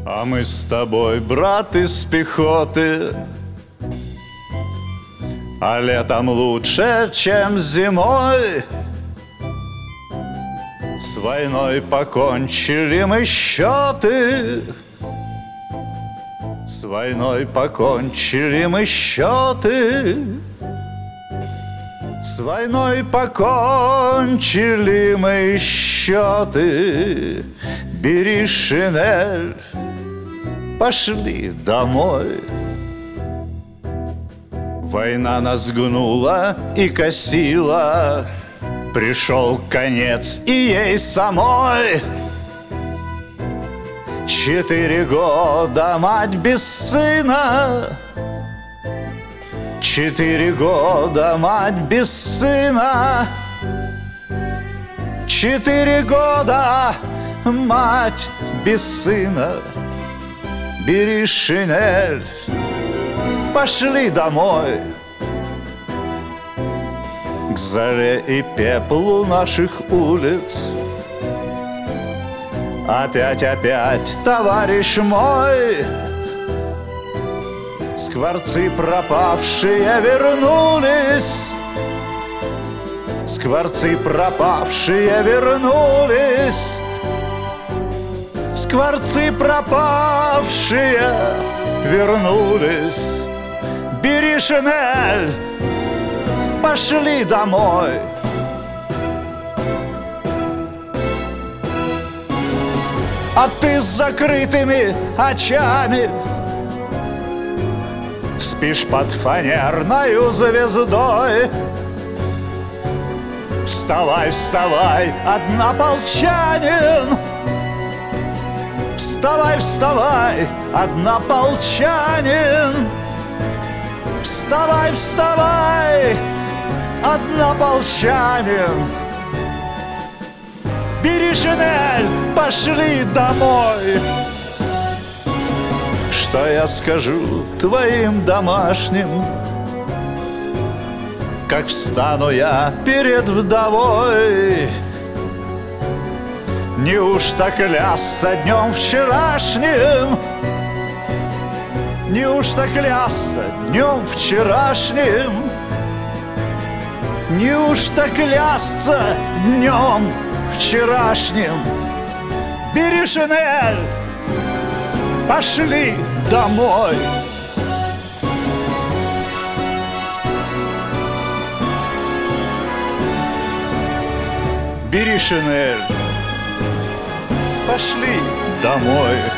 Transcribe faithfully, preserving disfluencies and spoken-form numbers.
А мы с тобой, брат, из пехоты, а летом лучше, чем зимой. С войной покончили мы счеты, С войной покончили мы счеты, С войной покончили мы счеты. Бери шинель, пошли домой. Война нас гнула и косила, пришел конец и ей самой. Четыре года мать без сына, Четыре года мать без сына, Четыре года мать без сына. Бери шинель, пошли домой. К заре и пеплу наших улиц опять, опять, товарищ мой, скворцы пропавшие вернулись, скворцы пропавшие вернулись, скворцы пропавшие вернулись. Бери шинель, пошли домой. А ты с закрытыми очами спишь под фанерною звездой. Вставай, вставай, однополчанин, вставай, вставай, однополчанин, вставай, вставай, однополчанин. Бери шинель, пошли домой. Что я скажу твоим домашним, как встану я перед вдовой? Неужто клясться днем вчерашним? Неужто клясться днем вчерашним? Неужто клясться днем вчерашним? Бери шинель, пошли домой. Бери шинель, пошли домой.